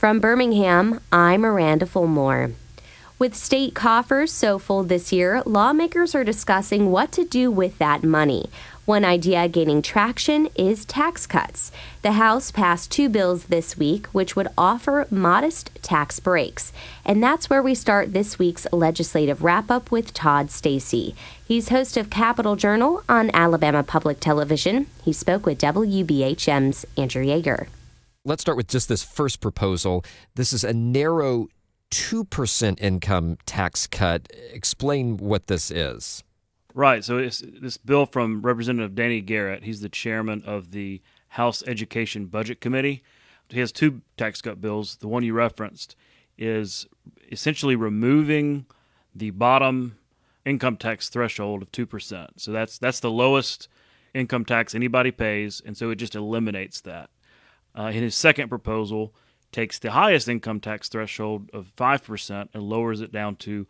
From Birmingham, I'm Miranda Fulmore. With state coffers so full this year, lawmakers are discussing what to do with that money. One idea gaining traction is tax cuts. The House passed two bills this week which would offer modest tax breaks. And that's where we start this week's legislative wrap-up with Todd Stacy. He's host of Capitol Journal on Alabama Public Television. He spoke with WBHM's Andrew Yeager. Let's start with just this first proposal. This is a narrow 2% income tax cut. Explain what this is. Right. So it's this bill from Representative Danny Garrett. He's the chairman of the House Education Budget Committee. He has two tax cut bills. The one you referenced is essentially removing the bottom income tax threshold of 2%. So that's the lowest income tax anybody pays, and so it just eliminates that. In his second proposal, takes the highest income tax threshold of 5% and lowers it down to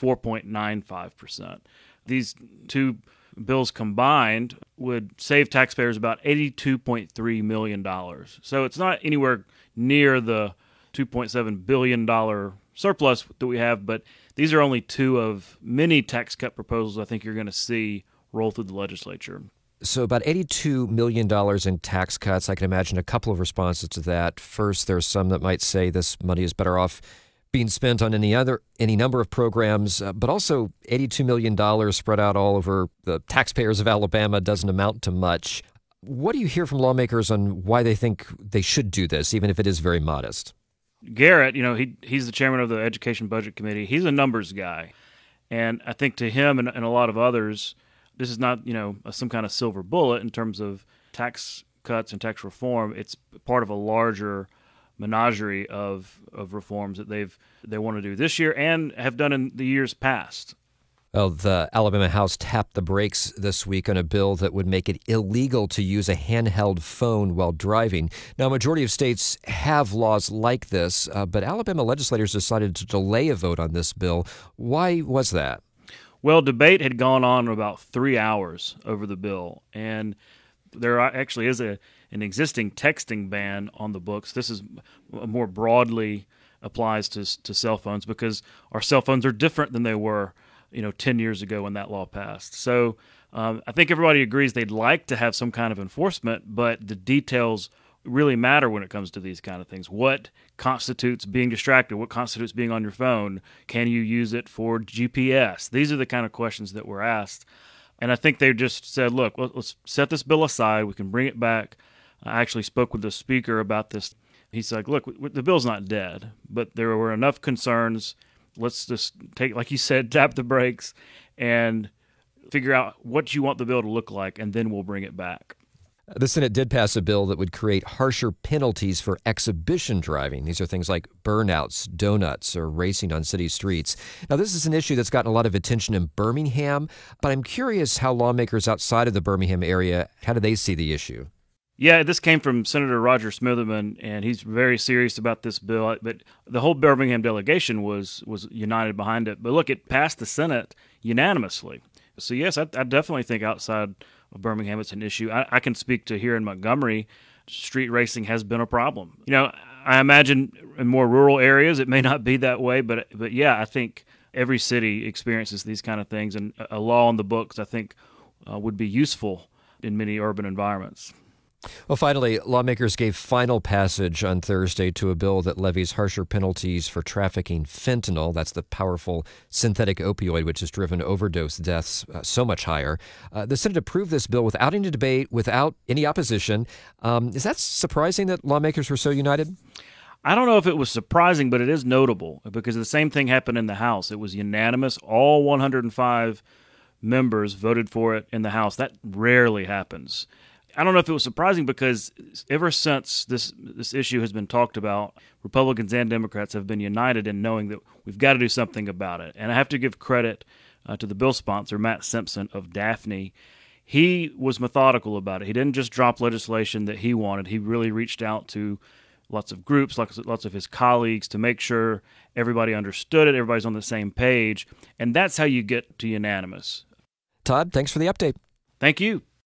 4.95%. These two bills combined would save taxpayers about $82.3 million. So it's not anywhere near the $2.7 billion surplus that we have, but these are only two of many tax cut proposals I think you're going to see roll through the legislature. So about $82 million in tax cuts. I can imagine a couple of responses to that. First, there's some that might say this money is better off being spent on any number of programs, but also $82 million spread out all over the taxpayers of Alabama doesn't amount to much. What do you hear from lawmakers on why they think they should do this, even if it is very modest? Garrett, he's the chairman of the Education Budget Committee. He's a numbers guy. And I think to him and a lot of others, this is not, some kind of silver bullet in terms of tax cuts and tax reform. It's part of a larger menagerie of reforms that they want to do this year and have done in the years past. Well, the Alabama House tapped the brakes this week on a bill that would make it illegal to use a handheld phone while driving. Now, a majority of states have laws like this, but Alabama legislators decided to delay a vote on this bill. Why was that? Well, debate had gone on about 3 hours over the bill, and there actually is an existing texting ban on the books. This is more broadly applies to cell phones because our cell phones are different than they were, 10 years ago when that law passed. So I think everybody agrees they'd like to have some kind of enforcement, but the details really matter when it comes to these kind of things. What constitutes being distracted? What constitutes being on your phone? Can you use it for GPS? These are the kind of questions that were asked. And I think they just said, look, let's set this bill aside. We can bring it back. I actually spoke with the speaker about this. He's like, look, the bill's not dead, but there were enough concerns. Let's just take, like you said, tap the brakes and figure out what you want the bill to look like, and then we'll bring it back. The Senate did pass a bill that would create harsher penalties for exhibition driving. These are things like burnouts, donuts, or racing on city streets. Now, this is an issue that's gotten a lot of attention in Birmingham, but I'm curious how lawmakers outside of the Birmingham area, how do they see the issue? Yeah, this came from Senator Roger Smitherman, and he's very serious about this bill. But the whole Birmingham delegation was united behind it. But look, it passed the Senate unanimously. So yes, I definitely think outside of Birmingham it's an issue. I can speak to here in Montgomery, street racing has been a problem. I imagine in more rural areas it may not be that way, but yeah, I think every city experiences these kind of things, and a law on the books I think would be useful in many urban environments. Well, finally, lawmakers gave final passage on Thursday to a bill that levies harsher penalties for trafficking fentanyl. That's the powerful synthetic opioid which has driven overdose deaths so much higher. The Senate approved this bill without any debate, without any opposition. Is that surprising that lawmakers were so united? I don't know if it was surprising, but it is notable because the same thing happened in the House. It was unanimous. All 105 members voted for it in the House. That rarely happens. I don't know if it was surprising because ever since this issue has been talked about, Republicans and Democrats have been united in knowing that we've got to do something about it. And I have to give credit to the bill sponsor, Matt Simpson of Daphne. He was methodical about it. He didn't just drop legislation that he wanted. He really reached out to lots of groups, lots of his colleagues to make sure everybody understood it, everybody's on the same page. And that's how you get to unanimous. Todd, thanks for the update. Thank you.